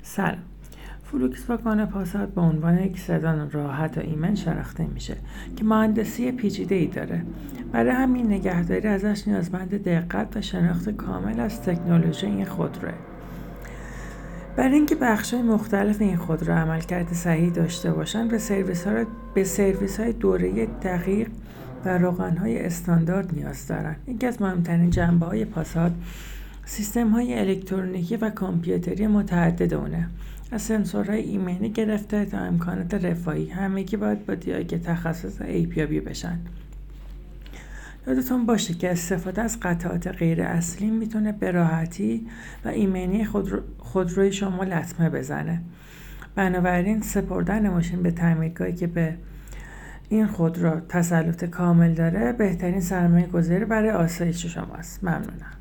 سلام. فولکس واگن پاسات به عنوان یک سدان راحت و ایمن شناخته میشه که مهندسی پیچیده‌ای داره. برای همین نگهداری ازش نیازمند دقت و شناخت کامل از تکنولوژی این خودروه. برای اینکه بخش‌های مختلف این خودرو عملکرد صحیح داشته باشن به سرویس‌های دوره‌ای دقیق و روغن‌های استاندارد نیاز دارن. یکی از مهمترین جنبه‌های پاسات سیستم‌های الکترونیکی و کامپیوتری متعدد اونه، از سنسورهای ایمنی گرفته تا امکانات رفاهی، همگی باید با دیاگ تخصص ایپیابی بشن. یادتون باشه که استفاده از قطعات غیر اصلی میتونه به راحتی و ایمنی خودروی شما لطمه بزنه. بنابراین سپردن ماشین به تعمیرگاهی که به این خودرو تسلط کامل داره بهترین سرمایه گذاری برای آسایش شماست. ممنونم.